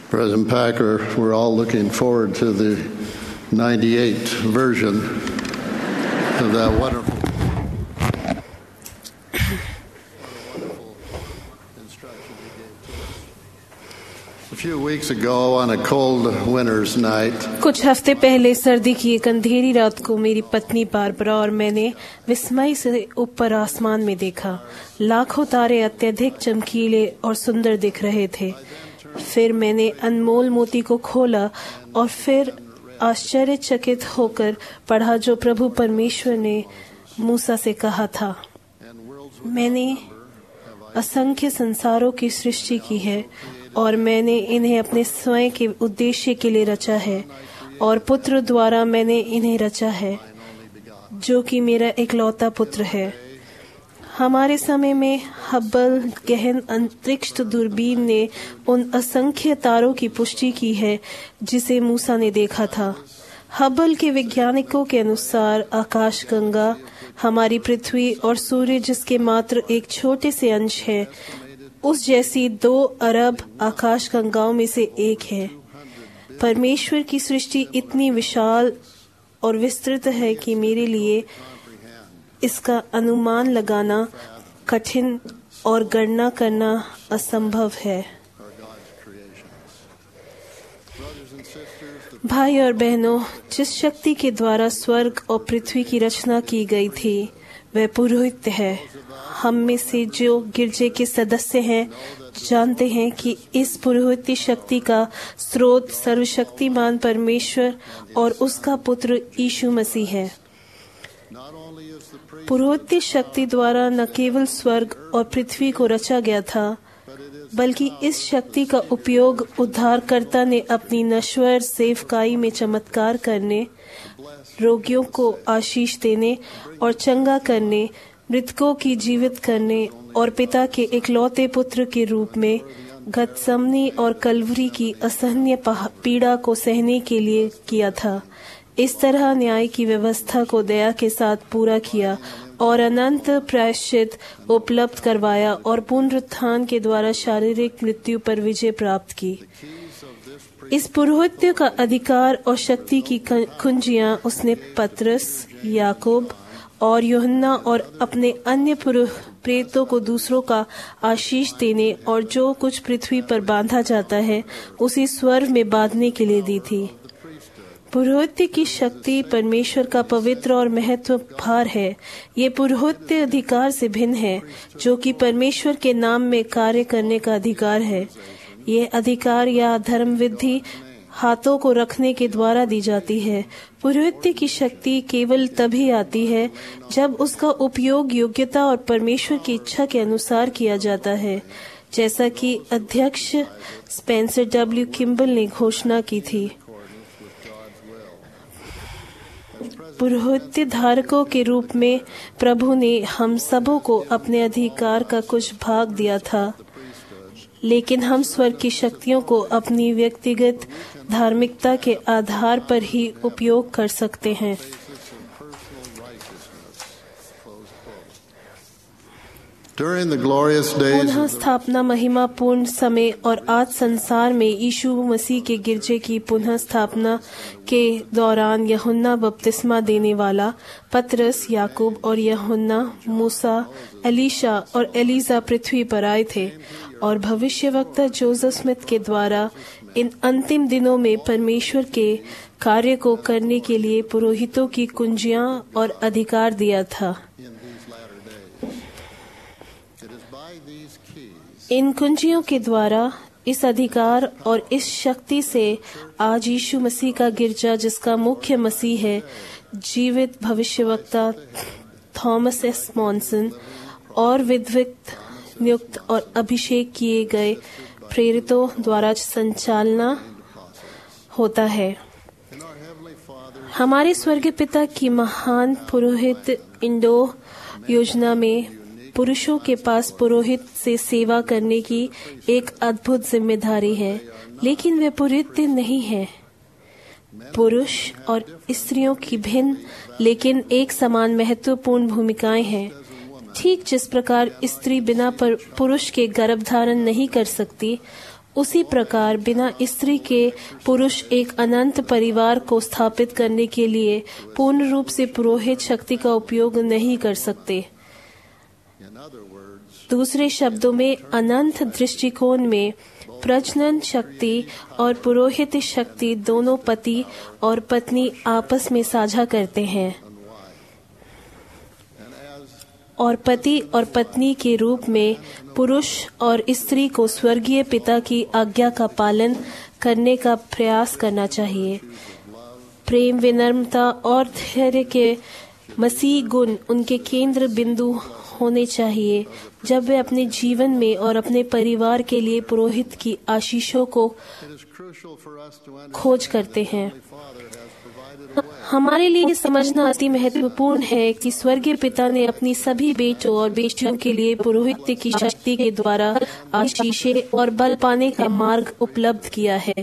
President Packer, we're all looking forward to the 98 version of that wonderful instruction he gave to us. A few weeks ago on a cold winter's night, कुछ हफ्ते पहले सर्दी की एक अंधेरी रात को मेरी पत्नी बारबरा और मैंने विस्मय से ऊपर आसमान में देखा। लाखों तारे अत्यधिक चमकीले और सुंदर दिख रहे थे। फिर मैंने अनमोल मोती को खोला और फिर आश्चर्यचकित होकर पढ़ा जो प्रभु परमेश्वर ने मूसा से कहा था, मैंने असंख्य संसारों की सृष्टि की है और मैंने इन्हें अपने स्वयं के उद्देश्य के लिए रचा है और पुत्र द्वारा मैंने इन्हें रचा है जो कि मेरा इकलौता पुत्र है। हमारे समय में हब्बल गहन अंतरिक्ष दूरबीन ने उन असंख्य तारों की पुष्टि की है जिसे मूसा ने देखा था। हब्बल के वैज्ञानिकों के अनुसार आकाशगंगा हमारी पृथ्वी और सूर्य जिसके मात्र एक छोटे से अंश है उस जैसी 2 अरब आकाशगंगाओं में से एक है। परमेश्वर की सृष्टि इतनी विशाल और विस्तृत है कि मेरे लिए इसका अनुमान लगाना कठिन और गणना करना असंभव है। भाई और बहनों, जिस शक्ति के द्वारा स्वर्ग और पृथ्वी की रचना की गई थी वह पुरोहित है। हम में से जो गिरजे के सदस्य हैं जानते हैं कि इस पुरोहित शक्ति का स्रोत सर्वशक्तिमान परमेश्वर और उसका पुत्र यीशु मसीह है। पुरोहित शक्ति द्वारा न केवल स्वर्ग और पृथ्वी को रचा गया था बल्कि इस शक्ति का उपयोग उद्धारकर्ता ने अपनी नश्वर सेवकाई में चमत्कार करने, रोगियों को आशीष देने और चंगा करने, मृतकों की जीवित करने और पिता के इकलौते पुत्र के रूप में गतसमनी और कलवरी की असहनीय पीड़ा को सहने के लिए किया था। इस तरह न्याय की व्यवस्था को दया के साथ पूरा किया और अनंत प्रायश्चित उपलब्ध करवाया और पुनरुत्थान के द्वारा शारीरिक मृत्यु पर विजय प्राप्त की। इस पुरोहित्य का अधिकार और शक्ति की कुंजियां उसने पतरस, याकूब और यूहन्ना और अपने अन्य प्रेरितों को दूसरों का आशीष देने और जो कुछ पृथ्वी पर बांधा जाता है उसी स्वर्ग में बांधने के लिए दी थी। पुरोहित्य की शक्ति परमेश्वर का पवित्र और महत्व भार है। ये पुरोहित्य अधिकार से भिन्न है जो कि परमेश्वर के नाम में कार्य करने का अधिकार है। ये अधिकार या धर्म विधि हाथों को रखने के द्वारा दी जाती है। पुरोहित्य की शक्ति केवल तभी आती है जब उसका उपयोग योग्यता और परमेश्वर की इच्छा के अनुसार किया जाता है, जैसा कि अध्यक्ष स्पेंसर डब्ल्यू किम्बल ने घोषणा की थी। पुरोहित्य धारकों के रूप में प्रभु ने हम सबों को अपने अधिकार का कुछ भाग दिया था, लेकिन हम स्वर्ग की शक्तियों को अपनी व्यक्तिगत धार्मिकता के आधार पर ही उपयोग कर सकते हैं। पुनः स्थापना महिमापूर्ण समय और आज संसार में यीशु मसीह के गिरजे की पुनः स्थापना के दौरान यूहन्ना बपतिस्मा देने वाला, पतरस, याकूब और यूहन्ना, मूसा, एलीशा और एलिजा पृथ्वी पर आए थे और भविष्यवक्ता जोसेफ स्मिथ के द्वारा इन अंतिम दिनों में परमेश्वर के कार्य को करने के लिए पुरोहितों की कुंजियां और अधिकार दिया था। इन कुंजियों के द्वारा, इस अधिकार और इस शक्ति से आज यीशु मसीह का गिरजा, जिसका मुख्य मसीह है, जीवित भविष्यवक्ता थॉमस एस मॉनसन और विधिवत नियुक्त और अभिषेक किए गए प्रेरितों द्वारा संचालना होता है। हमारे स्वर्गीय पिता की महान पुरोहित इंडो योजना में पुरुषों के पास पुरोहित से सेवा करने की एक अद्भुत जिम्मेदारी है, लेकिन वे पुरोहित नहीं है। पुरुष और स्त्रियों की भिन्न लेकिन एक समान महत्वपूर्ण भूमिकाएं हैं। ठीक जिस प्रकार स्त्री बिना पुरुष के गर्भ धारण नहीं कर सकती, उसी प्रकार बिना स्त्री के पुरुष एक अनंत परिवार को स्थापित करने के लिए पूर्ण रूप से पुरोहित शक्ति का उपयोग नहीं कर सकते। दूसरे शब्दों में, अनंत दृष्टिकोण में प्रजनन शक्ति और पुरोहित शक्ति दोनों पति और पत्नी आपस में साझा करते हैं, और पति और पत्नी के रूप में पुरुष और स्त्री को स्वर्गीय पिता की आज्ञा का पालन करने का प्रयास करना चाहिए। प्रेम, विनम्रता और धैर्य के मसीह गुण उनके केंद्र बिंदु होने चाहिए जब वे अपने जीवन में और अपने परिवार के लिए पुरोहित की आशीषों को खोज करते हैं। हमारे लिए समझना अति महत्वपूर्ण है कि स्वर्गीय पिता ने अपनी सभी बेटों और बेटियों के लिए पुरोहित की शक्ति के द्वारा आशीषें और बल पाने का मार्ग उपलब्ध किया है।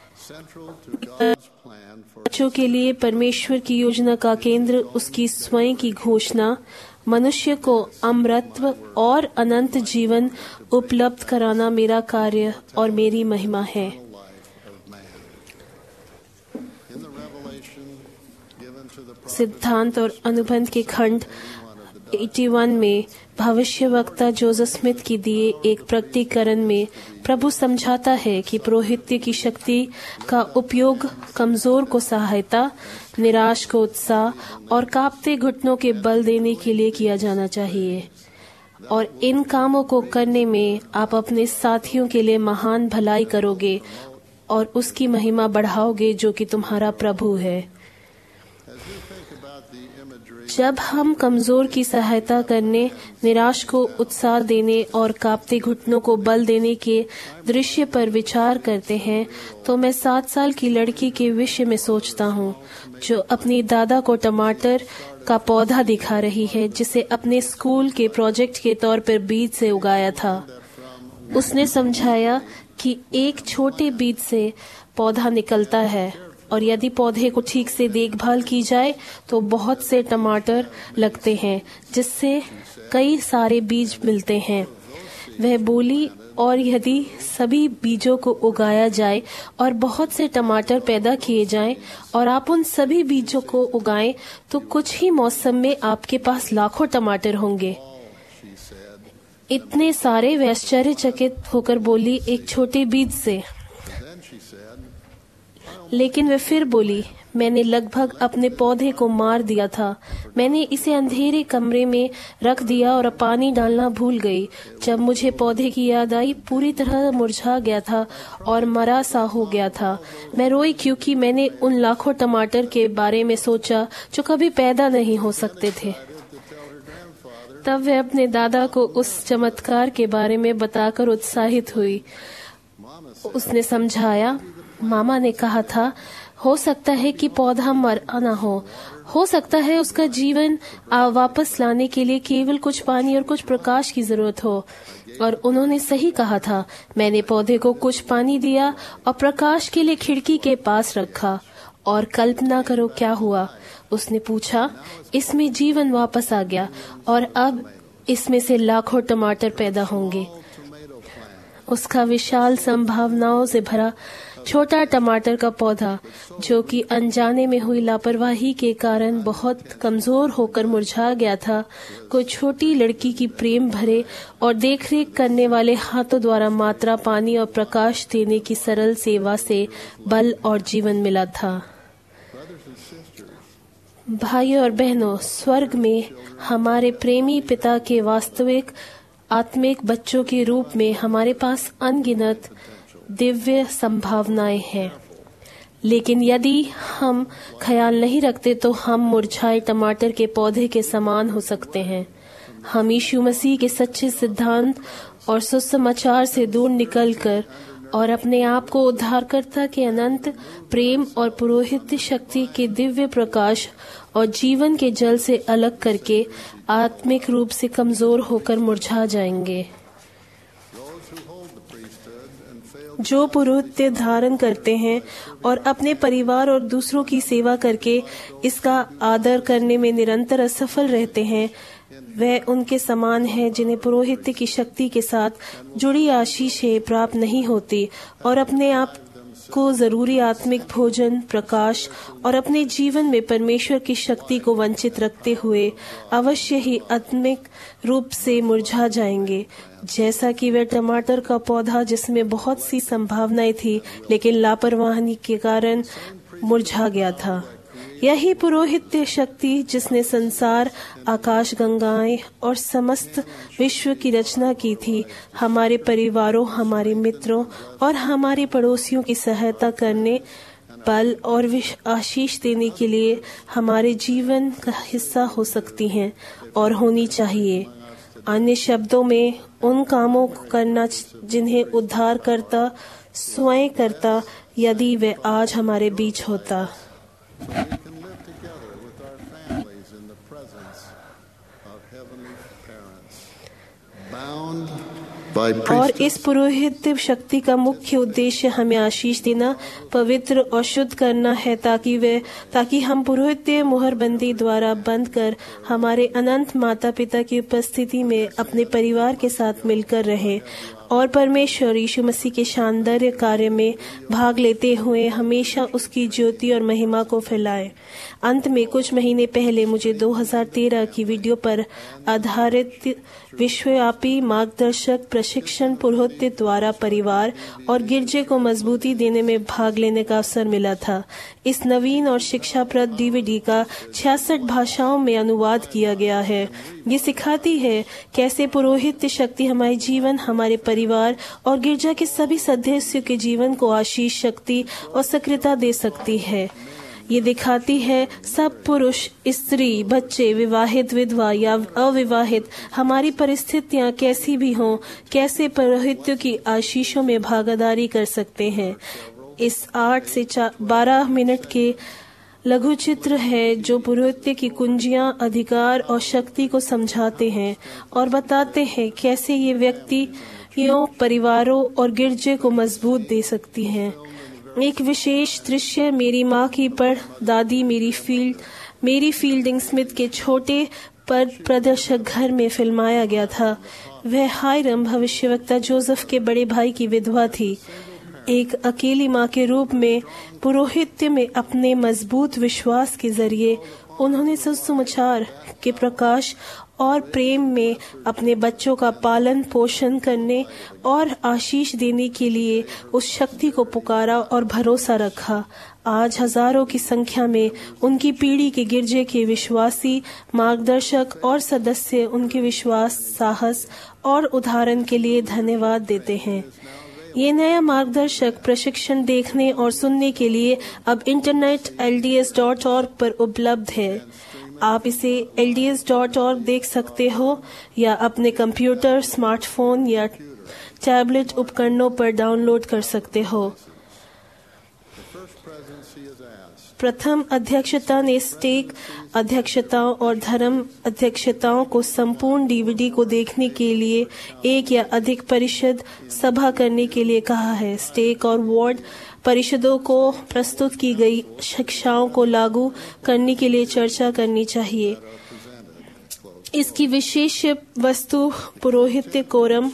बच्चों के लिए परमेश्वर की योजना का केंद्र उसकी स्वयं की घोषणा, मनुष्य को अमरत्व और अनंत जीवन उपलब्ध कराना मेरा कार्य और मेरी महिमा है। सिद्धांत और अनुबंध के खंड 81 में भविष्यवक्ता जोसेफ स्मिथ की दिए एक प्रकटीकरण में प्रभु समझाता है कि पुरोहित्य की शक्ति का उपयोग कमजोर को सहायता, निराश को उत्साह और कांपते घुटनों के बल देने के लिए किया जाना चाहिए। और इन कामों को करने में आप अपने साथियों के लिए महान भलाई करोगे और उसकी महिमा बढ़ाओगे जो कि तुम्हारा प्रभु है। जब हम कमजोर की सहायता करने, निराश को उत्साह देने और कांपते घुटनों को बल देने के दृश्य पर विचार करते हैं, तो मैं 7 साल की लड़की के विषय में सोचता हूँ जो अपनी दादा को टमाटर का पौधा दिखा रही है जिसे अपने स्कूल के प्रोजेक्ट के तौर पर बीज से उगाया था। उसने समझाया कि एक छोटे बीज से पौधा निकलता है और यदि पौधे को ठीक से देखभाल की जाए तो बहुत से टमाटर लगते हैं जिससे कई सारे बीज मिलते हैं। वह बोली, और यदि सभी बीजों को उगाया जाए और बहुत से टमाटर पैदा किए जाएं और आप उन सभी बीजों को उगाएं तो कुछ ही मौसम में आपके पास लाखों टमाटर होंगे। इतने सारे वे आश्चर्यचकित होकर बोली, एक छोटे बीज से। लेकिन वे फिर बोली, मैंने लगभग अपने पौधे को मार दिया था। मैंने इसे अंधेरे कमरे में रख दिया और पानी डालना भूल गई। जब मुझे पौधे की याद आई, पूरी तरह मुरझा गया था और मरा सा हो गया था। मैं रोई क्योंकि मैंने उन लाखों टमाटर के बारे में सोचा जो कभी पैदा नहीं हो सकते थे। तब वह अपने दादा को उस चमत्कार के बारे में बताकर उत्साहित हुई। उसने समझाया, मामा ने कहा था, हो सकता है कि पौधा मरा ना हो सकता है उसका जीवन वापस लाने के लिए केवल कुछ पानी और कुछ प्रकाश की जरूरत हो। और उन्होंने सही कहा था। मैंने पौधे को कुछ पानी दिया और प्रकाश के लिए खिड़की के पास रखा, और कल्पना करो क्या हुआ। उसने पूछा, इसमें जीवन वापस आ गया और अब इसमें से लाखों टमाटर पैदा होंगे। उसका विशाल संभावनाओं से भरा छोटा टमाटर का पौधा, जो कि अनजाने में हुई लापरवाही के कारण बहुत कमजोर होकर मुरझा गया था, कोई छोटी लड़की की प्रेम भरे और देखरेख करने वाले हाथों द्वारा मात्रा पानी और प्रकाश देने की सरल सेवा से बल और जीवन मिला था। भाइयों और बहनों, स्वर्ग में हमारे प्रेमी पिता के वास्तविक आत्मिक बच्चों के रूप में हमारे पास अनगिनत दिव्य संभावनाएं हैं। लेकिन यदि हम ख्याल नहीं रखते तो हम मुरझाए टमाटर के पौधे के समान हो सकते हैं। हम यीशु मसीह के सच्चे सिद्धांत और सुसमाचार से दूर निकलकर और अपने आप को उद्धारकर्ता के अनंत प्रेम और पुरोहित शक्ति के दिव्य प्रकाश और जीवन के जल से अलग करके आत्मिक रूप से कमजोर होकर मुरझा जाएंगे। जो पुरोहित्य धारण करते हैं और अपने परिवार और दूसरों की सेवा करके इसका आदर करने में निरंतर असफल रहते हैं, वह उनके समान है जिन्हें पुरोहित्य की शक्ति के साथ जुड़ी आशीषें प्राप्त नहीं होती और अपने आप को जरूरी आत्मिक भोजन, प्रकाश और अपने जीवन में परमेश्वर की शक्ति को वंचित रखते हुए अवश्य ही आत्मिक रूप से मुरझा जाएंगे, जैसा कि वह टमाटर का पौधा जिसमें बहुत सी संभावनाएं थी लेकिन लापरवाही के कारण मुरझा गया था। यही पुरोहित्य शक्ति जिसने संसार, आकाश गंगाएं और समस्त विश्व की रचना की थी, हमारे परिवारों, हमारे मित्रों और हमारे पड़ोसियों की सहायता करने, बल और आशीष देने के लिए हमारे जीवन का हिस्सा हो सकती हैं और होनी चाहिए। अन्य शब्दों में, उन कामों को करना जिन्हें उद्धारकर्ता स्वयं करता यदि वह आज हमारे बीच होता। और इस पुरोहित्य शक्ति का मुख्य उद्देश्य हमें आशीष देना, पवित्र और शुद्ध करना है ताकि हम पुरोहित्य मुहरबंदी द्वारा बंद कर हमारे अनंत माता पिता की उपस्थिति में अपने परिवार के साथ मिलकर रहें और परमेश्वर यीशु मसीह के शानदार कार्य में भाग लेते हुए हमेशा उसकी ज्योति और महिमा को फैलाएं। अंत में कुछ महीने पहले मुझे 2013 की वीडियो पर आधारित विश्वव्यापी मार्गदर्शक प्रशिक्षण पुरोहित्य द्वारा परिवार और गिरजे को मजबूती देने में भाग लेने का अवसर मिला था। इस नवीन और शिक्षाप्रद डीवीडी का 66 भाषाओं में अनुवाद किया गया है। ये सिखाती है कैसे पुरोहित्य शक्ति हमारे जीवन, हमारे परिवार और गिरजा के सभी सदस्यों के जीवन को आशीष, शक्ति और सक्रियता दे सकती है। ये दिखाती है सब पुरुष, स्त्री, बच्चे, विवाहित, विधवा या अविवाहित, हमारी परिस्थितियां कैसी भी हों, कैसे पुरोहित्य की आशीषों में भागीदारी कर सकते हैं। इस 8 से 12 मिनट के लघु चित्र है जो पुरोहित्य की कुंजियां, अधिकार और शक्ति को समझाते हैं और बताते हैं कैसे ये व्यक्तियों, परिवारों और गिरजे को मजबूत दे सकती हैं। एक विशेष दृश्य मेरी माँ की दादी मेरी फील्डिंग स्मिथ के छोटे प्रदर्शक घर में फिल्माया गया था। वह हायरम भविष्यवक्ता जोसेफ के बड़े भाई की विधवा थी। एक अकेली माँ के रूप में पुरोहित्य में अपने मजबूत विश्वास के जरिए उन्होंने सुसमाचार के प्रकाश और प्रेम में अपने बच्चों का पालन पोषण करने और आशीष देने के लिए उस शक्ति को पुकारा और भरोसा रखा। आज हजारों की संख्या में उनकी पीढ़ी के गिरजे के विश्वासी, मार्गदर्शक और सदस्य उनके विश्वास, साहस और उदाहरण के लिए धन्यवाद देते हैं। ये नया मार्गदर्शक प्रशिक्षण देखने और सुनने के लिए अब इंटरनेट LDS.org पर उपलब्ध है। आप इसे LDS.org देख सकते हो या अपने कंप्यूटर, स्मार्टफोन या टैबलेट उपकरणों पर डाउनलोड कर सकते हो। प्रथम अध्यक्षता ने स्टेक अध्यक्षताओं और धर्म अध्यक्षताओं को संपूर्ण डीवीडी को देखने के लिए एक या अधिक परिषद सभा करने के लिए कहा है। स्टेक और वार्ड परिषदों को प्रस्तुत की गई शिक्षाओं को लागू करने के लिए चर्चा करनी चाहिए। इसकी विशेष वस्तु पुरोहित्य कोरम,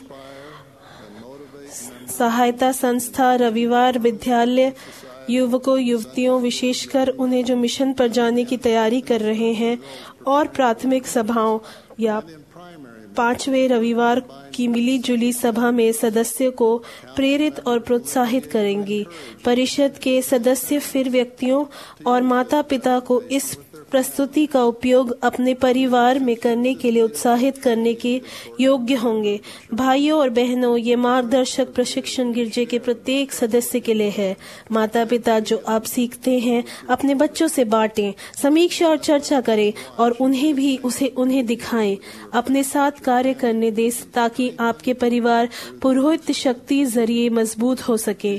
सहायता संस्था, रविवार विद्यालय, युवकों युवतियों, विशेषकर उन्हें जो मिशन पर जाने की तैयारी कर रहे हैं, और प्राथमिक सभाओं या 5वें रविवार की मिली जुली सभा में सदस्य को प्रेरित और प्रोत्साहित करेंगी। परिषद के सदस्य फिर व्यक्तियों और माता पिता को इस प्रस्तुति का उपयोग अपने परिवार में करने के लिए उत्साहित करने के योग्य होंगे। भाइयों और बहनों, ये मार्गदर्शक प्रशिक्षण गिरजे के प्रत्येक सदस्य के लिए है। माता पिता जो आप सीखते हैं अपने बच्चों से बांटें, समीक्षा और चर्चा करें और उन्हें दिखाएं। अपने साथ कार्य करने दें ताकि आपके परिवार पुरोहित शक्ति जरिए मजबूत हो सके।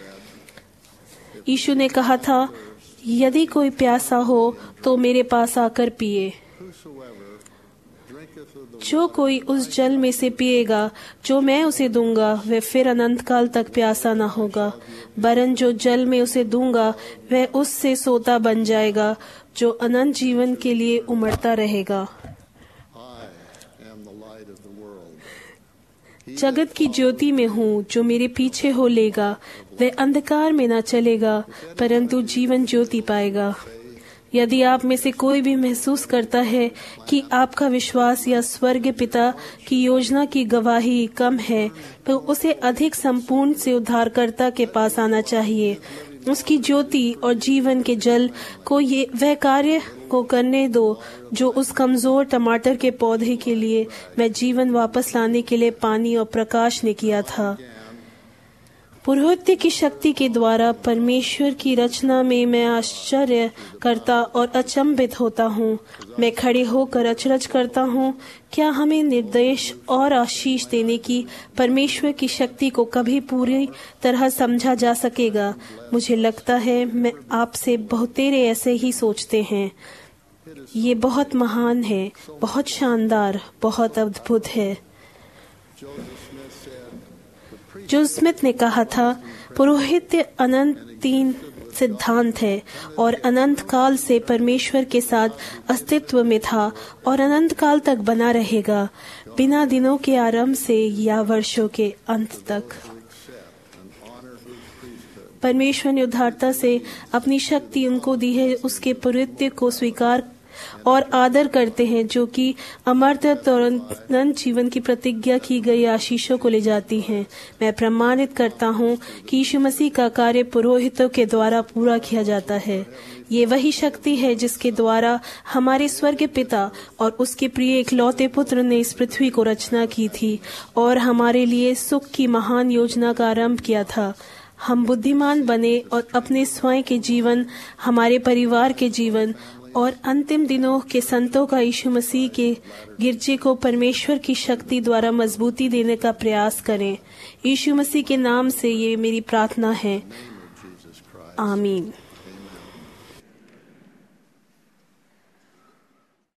यीशु ने कहा था, यदि कोई प्यासा हो तो मेरे पास आकर पिए। जो कोई उस जल में से पिएगा जो मैं उसे दूंगा, वह फिर अनंत काल तक प्यासा न होगा, वरन जो जल में उसे दूंगा वह उससे सोता बन जाएगा जो अनंत जीवन के लिए उमड़ता रहेगा। जगत की ज्योति में हूँ। जो मेरे पीछे हो लेगा वह अंधकार में न चलेगा परंतु जीवन ज्योति पाएगा। यदि आप में से कोई भी महसूस करता है कि आपका विश्वास या स्वर्ग पिता की योजना की गवाही कम है तो उसे अधिक संपूर्ण से उद्धारकर्ता के पास आना चाहिए। उसकी ज्योति और जीवन के जल को ये वह कार्य को करने दो जो उस कमजोर टमाटर के पौधे के लिए मैं जीवन वापस लाने के लिए पानी और प्रकाश ने किया था। पुरोहित्य की शक्ति के द्वारा परमेश्वर की रचना में मैं आश्चर्य करता और अचंभित होता हूँ। मैं खड़े होकर अचरज करता हूँ, क्या हमें निर्देश और आशीष देने की परमेश्वर की शक्ति को कभी पूरी तरह समझा जा सकेगा? मुझे लगता है मैं आपसे बहुतेरे ऐसे ही सोचते हैं। ये बहुत महान है, बहुत शानदार, बहुत अद्भुत है। जो स्मिथ ने कहा था, पुरोहित्य अनंत तीन सिद्धांत है और अनंत काल से परमेश्वर के साथ अस्तित्व में था और अनंत काल तक बना रहेगा, बिना दिनों के आरंभ से या वर्षों के अंत तक। परमेश्वर ने उदारता से अपनी शक्ति उनको दी है, उसके पुरोहित्य को स्वीकार और आदर करते हैं जो कि अमरत्व और अनंत जीवन की प्रतिज्ञा की गई आशीषों को ले जाती हैं। मैं प्रमाणित करता हूँ कि यीशु मसीह का कार्य पुरोहितों के द्वारा पूरा किया जाता है। ये वही शक्ति है जिसके द्वारा हमारे स्वर्ग पिता और उसके प्रिय इकलौते पुत्र ने इस पृथ्वी को रचना की थी और हमारे लिए सुख की महान योजना का आरंभ किया था। हम बुद्धिमान बने और अपने स्वयं के जीवन, हमारे परिवार के जीवन और अंतिम दिनों के संतों का यीशु मसीह के गिरजे को परमेश्वर की शक्ति द्वारा मजबूती देने का प्रयास करें। यीशु मसीह के नाम से ये मेरी प्रार्थना है। आमीन।